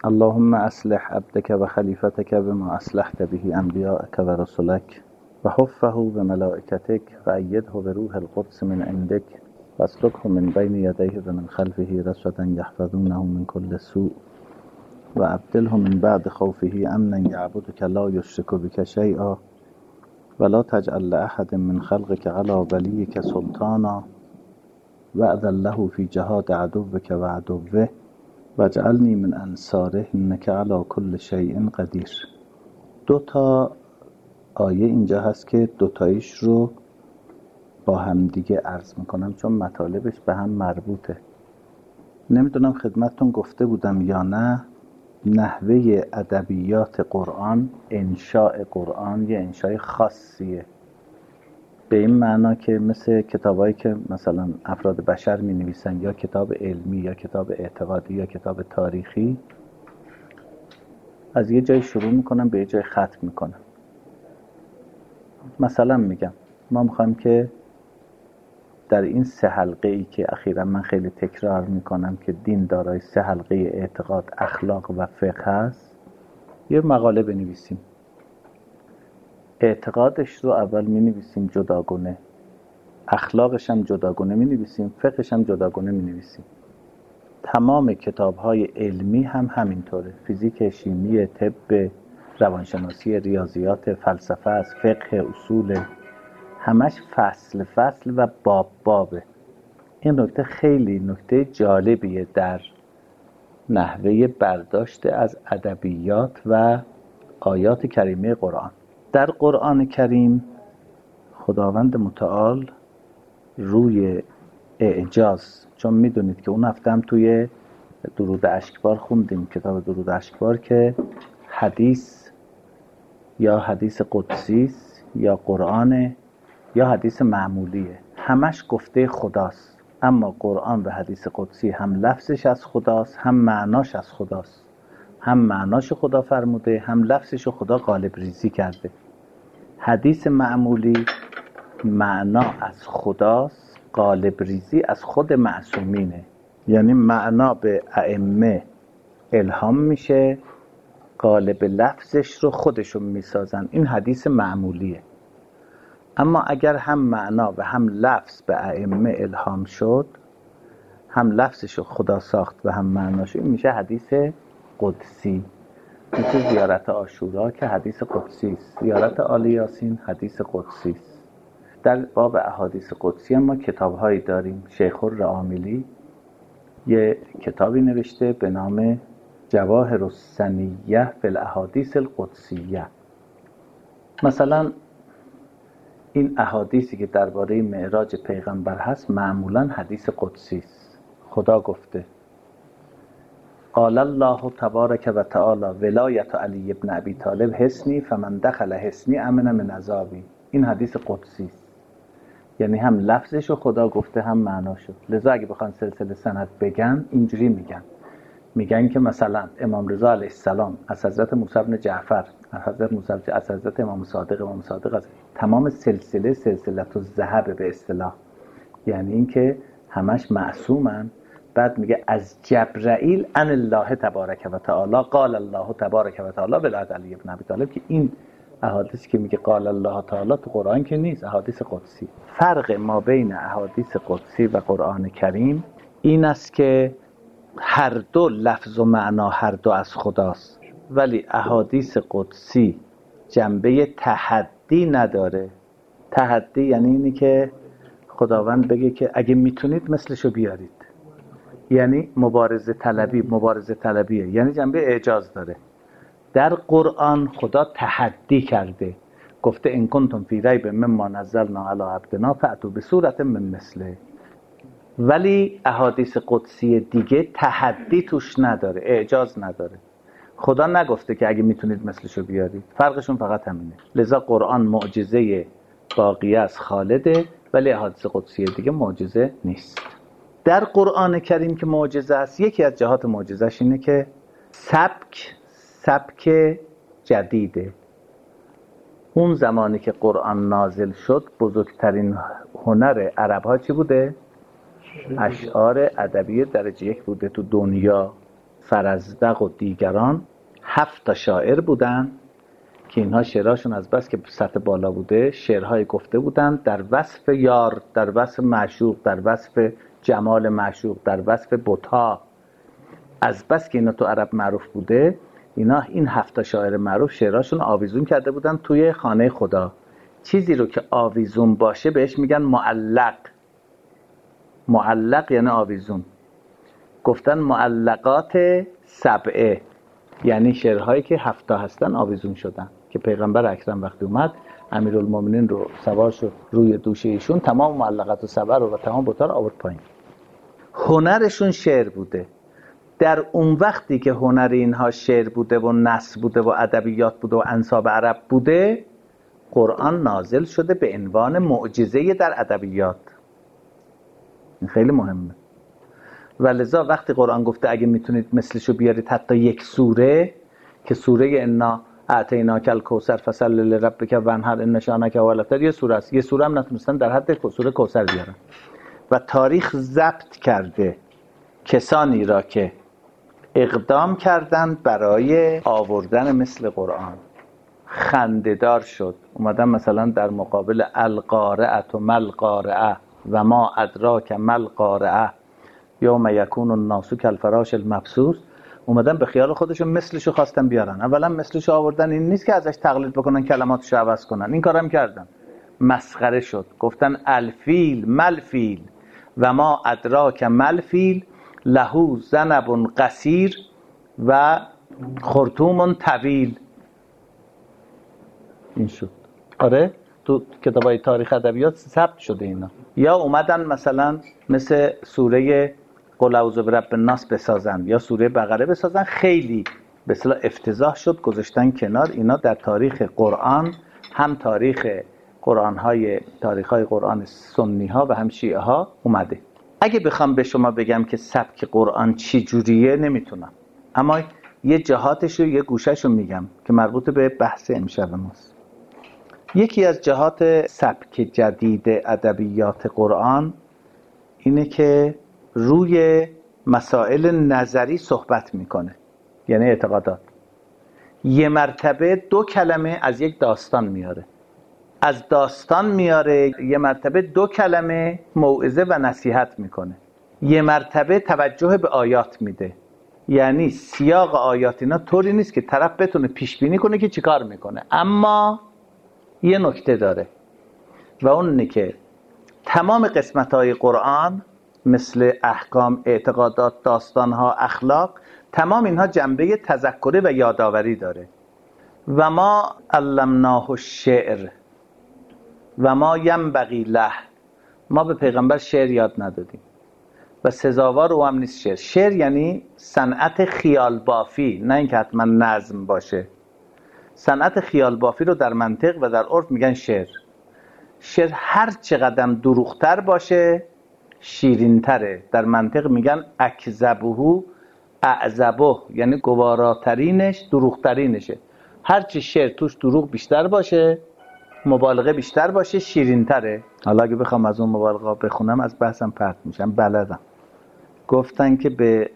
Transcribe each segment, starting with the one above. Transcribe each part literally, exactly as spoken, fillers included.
اللهم اصلح عبدك و خلیفتك بما اصلحت به انبیاءك و رسلك و حفه بملائکتك و ایده بروح القدس من عندك و اسلکه من بین یدیه و من خلفه رصدا یحفظونه من كل سوء و ابدله من بعد خوفه امنا یعبدک لا یشرک بک شیئا ولا تجعل لأحد من خلقك على ولیک سلطانا واذن له في جهاد عدوك و عدوه واجعلنی من انصاره انک علی کل شیء قدیر. دو تا آیه اینجا هست که دوتاییش رو با هم دیگه عرض میکنم چون مطالبش به هم مربوطه. نمیدونم خدمتتون گفته بودم یا نه، نحوه ادبیات قرآن، انشاء قرآن یه انشای خاصیه، به این معنا که مثل کتابایی که مثلا افراد بشر می نویسن یا کتاب علمی یا کتاب اعتقادی یا کتاب تاریخی، از یه جای شروع میکنن به یه جای ختم میکنن. مثلا میگم ما میخوایم که در این سه حلقه ای که اخیرا من خیلی تکرار میکنم که دین دارای سه حلقه اعتقاد، اخلاق و فقه هست، یه مقاله بنویسیم. اعتقادش رو اول می نویسیم جداگونه، اخلاقش هم جداگونه می نویسیم، فقهش هم جداگونه می نویسیم. تمام کتاب های علمی هم همینطوره، فیزیک، شیمی، طب، روانشناسی، ریاضیات، فلسفه است، فقه، اصول، همش فصل فصل و باب بابه. این نکته خیلی نکته جالبیه در نحوه برداشت از ادبیات و آیات کریمه قرآن. در قرآن کریم خداوند متعال روی اعجاز، چون میدونید که اون هفته هم توی درود اشکبار خوندیم، کتاب درود اشکبار، که حدیث یا حدیث قدسی یا قرآن یا حدیث معمولیه، همش گفته خداست. اما قرآن و حدیث قدسی هم لفظش از خداست هم معناش از خداست، هم معناش خدا فرموده هم لفظش خدا قالب ریزی کرده. حدیث معمولی معنا از خداست، قالب ریزی از خود معصومینه، یعنی معنا به ائمه الهام میشه، قالب لفظش رو خودشون میسازن. این حدیث معمولیه. اما اگر هم معنا و هم لفظ به ائمه الهام شد، هم لفظش رو خدا ساخت و هم معناش، این میشه حدیث قدسی. مثل زیارت عاشورا که حدیث قدسی است، زیارت آل یاسین حدیث قدسی است. در باب احادیث قدسی ما کتاب‌هایی داریم. شیخ الرعاملی یه کتابی نوشته به نام جواهر السنیه فی الاحادیث القدسیه. مثلا این احادیثی که درباره معراج پیغمبر هست معمولا حدیث قدسی است. خدا گفته قال الله تبارک و تعالی ولایت علی ابن ابی طالب حصنی فمن دخل حصنی امن من عذابی. این حدیث قدسی است، یعنی هم لفظشو خدا گفته هم معناشو. لذا اگه بخوان سلسله سند بگن اینجوری میگن، میگن که مثلا امام رضا علیه السلام از حضرت موسی بن جعفر، از حضرت موسی از حضرت امام صادق، امام صادق از تمام سلسله سلسلت الذهب به اصطلاح، یعنی اینکه همش معصومن. بعد میگه از جبرائیل ان الله تبارک و تعالی قال الله تبارک و تعالی ولایت علی ابن ابی طالب، که این احادیث که میگه قال الله تعالی تو قرآن که نیست، احادیث قدسی. فرق ما بین احادیث قدسی و قرآن کریم این است که هر دو لفظ و معنا هر دو از خداست، ولی احادیث قدسی جنبه تحدی نداره. تحدی یعنی اینی که خداوند بگه که اگه میتونید مثلشو بیارید، یعنی مبارزه طلبی. مبارزه طلبیه یعنی جنبه اعجاز داره. در قرآن خدا تحدی کرده، گفته ان کنتم فی ریب مما نزلنا علی عبدنا فأتوا بسورة من مثله. ولی احادیث قدسی دیگه تحدی توش نداره، اعجاز نداره. خدا نگفته که اگه میتونید مثلشو بیارید، فرقشون فقط همینه. لذا قرآن معجزه باقیه از خالده، ولی احادیث قدسی دیگه معجزه نیست. در قرآن کریم که معجزه است، یکی از جهات معجزهش اینه که سبک سبک جدیده. اون زمانی که قرآن نازل شد بزرگترین هنر عرب ها چی بوده؟ اشعار ادبی درجه یک بوده تو دنیا. فرزدق و دیگران هفت تا شاعر بودن که اینها شعرهاشون از بس که سطح بالا بوده شعرهای گفته بودن در وصف یار، در وصف معشوق، در وصف جمال معشوق، در وصف بت‌ها. از بس که اینا تو عرب معروف بوده، اینا این هفت تا شاعر معروف شعرهاشون آویزون کرده بودن توی خانه خدا. چیزی رو که آویزون باشه بهش میگن معلق. معلق یعنی آویزون. گفتن معلقات سبعه، یعنی شعرهایی که هفت تا هستن آویزون شدن که پیغمبر اکرم وقتی اومد امیرالمومنین رو سوار شد روی دوشه ایشون، تمام معلقات و سبع رو و تمام بتا رو آورد پایین. هنرشون شعر بوده. در اون وقتی که هنر اینها شعر بوده و نثر بوده و ادبیات بوده و انساب عرب بوده، قرآن نازل شده به عنوان معجزه در ادبیات. این خیلی مهمه. و لذا وقتی قرآن گفته اگه میتونید مثلشو بیارید حتی یک سوره، که سوره انا اعطیناک الکوثر فصل لربک وانحر ان شانک هو الابتر یه سوره است، یه سوره هم نتونستن در حد سوره کوثر بیارن. و تاریخ ضبط کرده کسانی را که اقدام کردند برای آوردن مثل قرآن. خنده‌دار شد اومدن مثلا در مقابل القارعه و مل قارعه و ما ادراک مل قارعه یوم یکون الناس کالفراش المبثوث، اومدن به خیال خودشون مثلشو خواستن بیارن. اولا مثلشو آوردن این نیست که ازش تقلید بکنن کلماتشو عوض کنن، این کارم کردن. مسخره شد. گفتن الفیل ملفیل و ما ادراک ملفیل لهو ذنب قصیر و خرطوم طویل. این شد. آره تو کتابای تاریخ ادبیات ثبت شده اینا. یا اومدن مثلا مثل سوره قل اعوذ برب الناس بسازن یا سوره بقره بسازن، خیلی به اصطلاح افتضاح شد، گذاشتن کنار. اینا در تاریخ قرآن، هم تاریخ قرآن‌های تاریخ‌های قرآن سنی ها و هم شیعه ها اومده. اگه بخوام به شما بگم که سبک قرآن چی جوریه نمیتونم، اما یه جهاتش رو یه گوشش رو میگم که مربوط به بحث امشب ماست. یکی از جهات سبک جدید ادبیات قرآن اینه که روی مسائل نظری صحبت میکنه، یعنی اعتقادات. یه مرتبه دو کلمه از یک داستان میاره، از داستان میاره. یه مرتبه دو کلمه موعظه و نصیحت میکنه. یه مرتبه توجه به آیات میده. یعنی سیاق آیات اینا طوری نیست که طرف بتونه پیش بینی کنه که چیکار میکنه، اما یه نکته داره و اون اینه که تمام قسمت‌های قرآن مثل احکام، اعتقادات، داستان‌ها، اخلاق، تمام اینها جنبه تذکری و یادآوری داره. و ما علمناه الشعر و ما ینبغی له، ما به پیغمبر شعر یاد ندادیم و سزاوار او هم نیست شعر. شعر یعنی صنعت خیال بافی، نه اینکه حتما نظم باشه. صنعت خیال بافی رو در منطق و در عرف میگن شعر. شعر هر چقدر دروغتر باشه شیرین‌تره. در منطق میگن اکذبه اعذبه، یعنی گواراترینش دروغترینشه. هرچی شعر توش دروغ بیشتر باشه، مبالغه بیشتر باشه، شیرین‌تره. حالا اگه بخوام از اون مبالغه بخونم از بحثم پرت میشم، بلدم. گفتن که به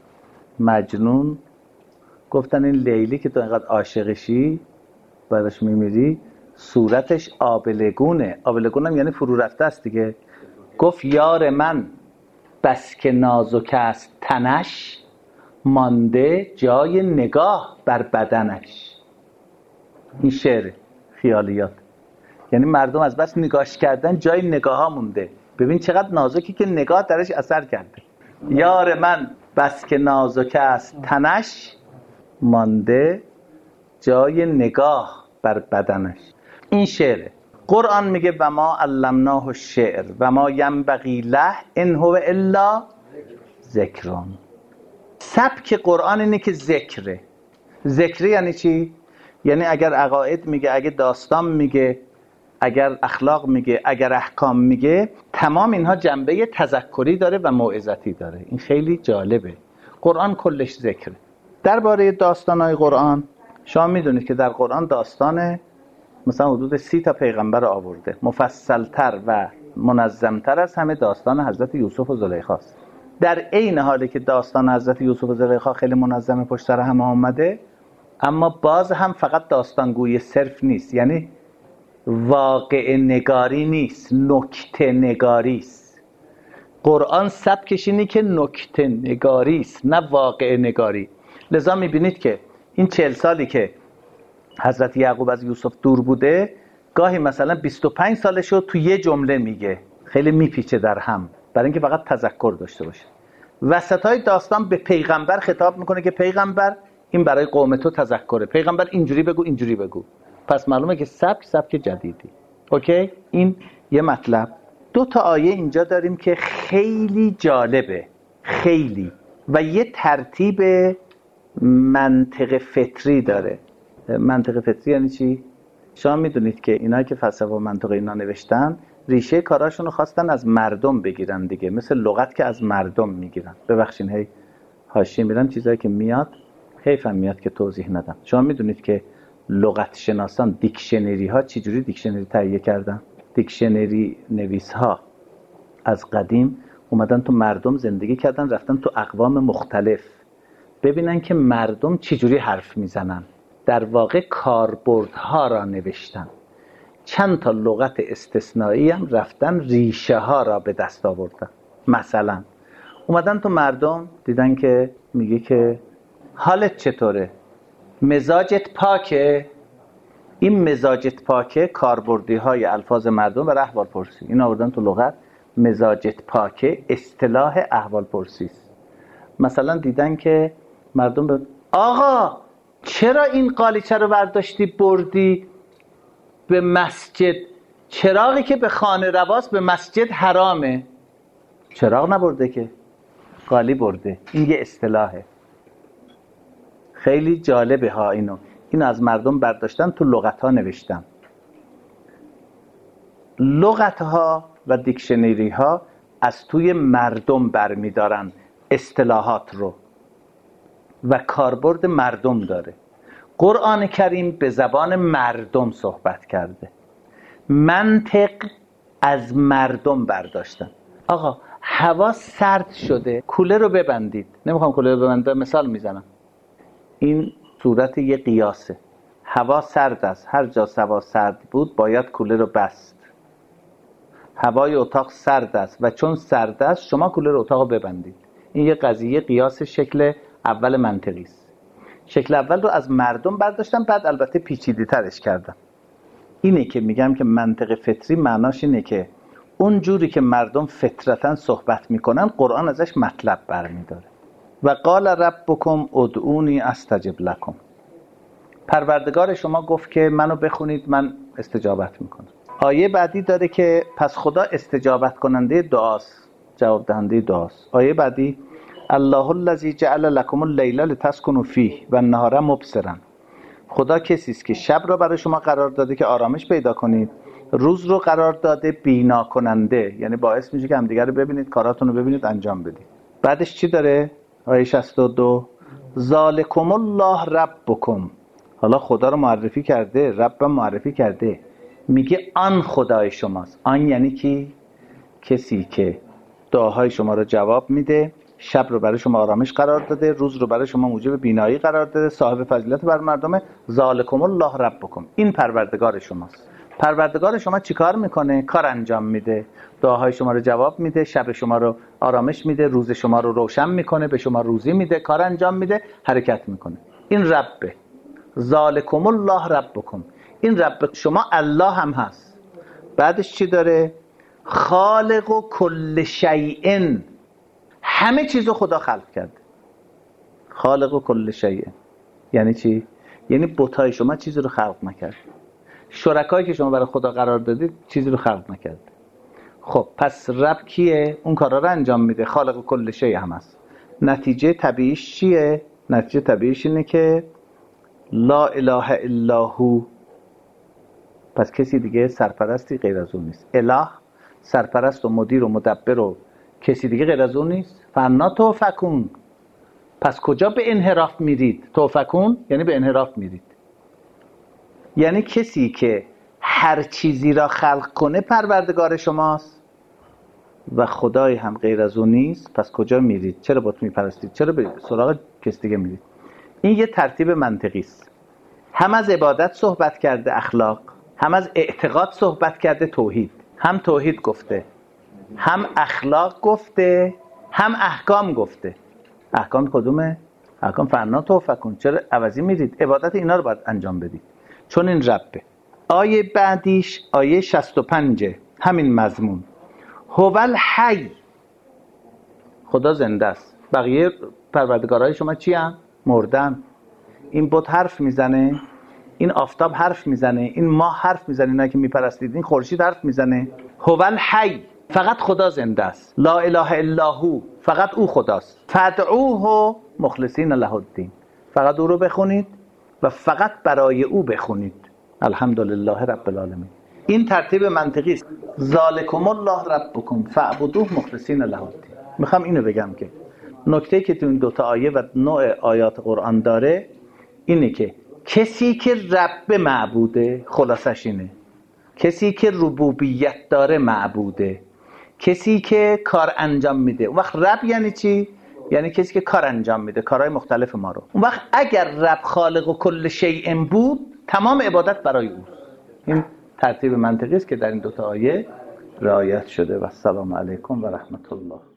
مجنون گفتن این لیلی که تو اینقدر عاشقشی براش میمیری صورتش آبلگونه. آبلگونم یعنی فرو رفته است دیگه. گفت یار من بس که نازک است تنش، مانده جای نگاه بر بدنش. این شعر خیالیات، یعنی مردم از بس نگاهش کردن جای نگاه ها مونده. ببین چقدر نازکی که نگاه درش اثر کرده. یار من بس که نازک است تنش، مانده جای نگاه بر بدنش. این شعره. قرآن میگه و ما علمناه الشعر و ما ینبغی له ان هو الا ذکرون. سبک قرآن اینه که ذکره. ذکر یعنی چی؟ یعنی اگر عقاید میگه، اگر داستان میگه، اگر اخلاق میگه، اگر احکام میگه، تمام اینها جنبه تذکری داره و موعظتی داره. این خیلی جالبه. قرآن کلش ذکره. درباره داستان‌های قرآن شما میدونید که در قرآن داستان مثلا حدود سی تا پیغمبر آورده. مفصلتر و منظمتر از همه داستان حضرت یوسف و زلیخا است. در عین حالی که داستان حضرت یوسف و زلیخا خیلی منظم پشت سر هم آمده، اما باز هم فقط داستانگویی صرف نیست، یعنی واقع نگاری نیست، نکته نگاری است. قرآن سبکش اینه که نکته نگاری است، نه واقع نگاری. لذا میبینید که این چهل سالی که حضرت یعقوب از یوسف دور بوده، گاهی مثلا بیست و پنج سالشو تو یه جمله میگه، خیلی میپیچه در هم، برای اینکه فقط تذکر داشته باشه. وسطای داستان به پیغمبر خطاب میکنه که پیغمبر این برای قوم تو تذکره، پیغمبر اینجوری بگو اینجوری بگو. پس معلومه که سبک سبک جدیدی. اوکی؟ این یه مطلب. دو تا آیه اینجا داریم که خیلی جالبه، خیلی، و یه ترتیب منطق فطری داره. منطق فطری یعنی چی؟ شما میدونید که اینا که فلسفه و منطق اینا نوشتن، ریشه کاراشون رو خواستن از مردم بگیرن دیگه، مثل لغت که از مردم میگیرن. ببخشین هی حاشیه میرم، چیزایی که میاد حیفم میاد که توضیح ندم. شما میدونید که لغت شناسان دیکشنری ها چجوری دیکشنری تهیه کردن؟ دیکشنری نویس ها از قدیم اومدن تو مردم زندگی کردن، رفتن تو اقوام مختلف ببینن که مردم چجوری حرف میزنن. در واقع کاربردها را نوشتن. چند تا لغت استثنایی هم رفتن ریشه ها را به دست آوردن. مثلا اومدن تو مردم دیدن که میگه که حالت چطوره؟ مزاجت پاکه؟ این مزاجت پاکه کاربردی های الفاظ مردم و احوال پرسی. این آوردن تو لغت. مزاجت پاکه اصطلاح احوال پرسی است. مثلا دیدن که مردم به آقا چرا این قالیچه رو برداشتی بردی به مسجد؟ چراغی که به خانه رواست به مسجد حرامه. چراغ نبرده که، قالی برده. این یه اصطلاحه. خیلی جالبه ها. اینو اینو از مردم برداشتن تو لغت ها نوشتن. لغت ها و دیکشنری ها از توی مردم برمیدارن اصطلاحات رو و کاربرد مردم داره. قرآن کریم به زبان مردم صحبت کرده. منطق از مردم برداشتن. آقا هوا سرد شده، کوله رو ببندید. نمیخوام کوله رو ببندم، مثال میزنم. این صورت یه قیاسه. هوا سرد است، هر جا هوا سرد بود باید کوله رو بست. هوای اتاق سرد است و چون سرد است شما کوله رو اتاق رو ببندید. این یه قضیه قیاس شکل اول منطقی است. شکل اول رو از مردم برداشتم، بعد البته پیچیده ترش کردم. اینه که میگم که منطق فطری معناش اینه که اون جوری که مردم فطرتاً صحبت میکنن قرآن ازش مطلب برمیداره. و قال ربکم ادعونی استجب لکم. پروردگار شما گفت که منو بخونید من استجابت میکنم. آیه بعدی داره که پس خدا استجابت کننده دعاست، جواب دهنده دعاست. آیه بعدی الله الذی جعل لکم اللیل لتسکنوا فیه و النهار مبصرا. خدا کسی است که شب را برای شما قرار داده که آرامش پیدا کنید، روز رو قرار داده بینا کننده، یعنی باعث میشه که همدیگه رو ببینید، کاراتون رو ببینید، انجام بدید. بعدش چی داره؟ آیه شصت و دو ذالکم الله ربکم. حالا خدا رو معرفی کرده، رب معرفی کرده، میگه آن خدای شماست. آن یعنی کی؟ کسی که دعاهای شما رو جواب میده، شب رو برای شما آرامش قرار داده، روز رو برای شما موجب بینایی قرار داده، صاحب فضیلت بر مردمه. ذالکم الله ربکم. این پروردگار شماست. پروردگار شما چیکار میکنه؟ کار انجام میده، دعاهای شما رو جواب میده، شب شما رو آرامش میده، روز شما رو روشن میکنه، به شما روزی میده، کار انجام میده، حرکت میکنه. این ربه. ذالکم الله ربکم. این رب شما الله هم هست. بعدش چی داره؟ خالق و کل شیء. همه چیزو خدا خلق کرده. خالق و کل شیء یعنی چی؟ یعنی بتای شما چیزی رو خلق نکرد. شرکایی که شما برای خدا قرار دادید چیزی رو خلق نکرد. خب پس رب کیه؟ اون کارا رو انجام میده. خالق و کل شیء هم هست. نتیجه طبیعیش چیه؟ نتیجه طبیعیش اینه که لا اله الا هو. پس کسی دیگه سرپرستی غیر از اون نیست. اله سرپرست و مدیر و مدبر و کسی دیگه غیر از اون نیست. فنا توفکون. پس کجا به انحراف میرید؟ توفکون یعنی به انحراف میرید. یعنی کسی که هر چیزی را خلق کنه پروردگار شماست. و خدای هم غیر از اون نیست، پس کجا میرید؟ چرا بت میپرستید؟ چرا به سراغ کس دیگه میرید؟ این یه ترتیب منطقی است. هم از عبادت صحبت کرده اخلاق، هم از اعتقاد صحبت کرده توحید. هم توحید گفته، هم اخلاق گفته، هم احکام گفته. احکام کدومه؟ احکام فعلنا توفکون. چرا عوضی میرید؟ عبادت اینا رو باید انجام بدید، چون این ربه. آیه بعدیش آیه شصت و پنج همین مضمون. هوال حی، خدا زنده است. بقیه پروردگارهای شما چی هم؟ مردن. این بت حرف میزنه، این آفتاب حرف میزنه، این ماه حرف میزنه، اینا که میپرستید، این خورشید حرف میزنه. هوال حی، فقط خدا زنده است. لا اله الا هو، فقط او خداست. فادعوه مخلصین له الدین، فقط او رو بخونید و فقط برای او بخونید. الحمدلله رب العالمین. این ترتیب منطقی است. ذالکم الله ربکم فاعبدوه مخلصین له الدین. میخوام اینو بگم که نکته که تو این دوتا آیه و نوع آیات قرآن داره اینه که کسی که رب معبوده، خلاصش اینه، کسی که ربوبیت داره معبوده، کسی که کار انجام میده. اون وقت رب یعنی چی؟ یعنی کسی که کار انجام میده، کارهای مختلف ما رو. اون وقت اگر رب خالق و کل شیء بود، تمام عبادت برای اوست. این ترتیب منطقی است که در این دوتا آیه رعایت شده. و السلام علیکم و رحمت الله.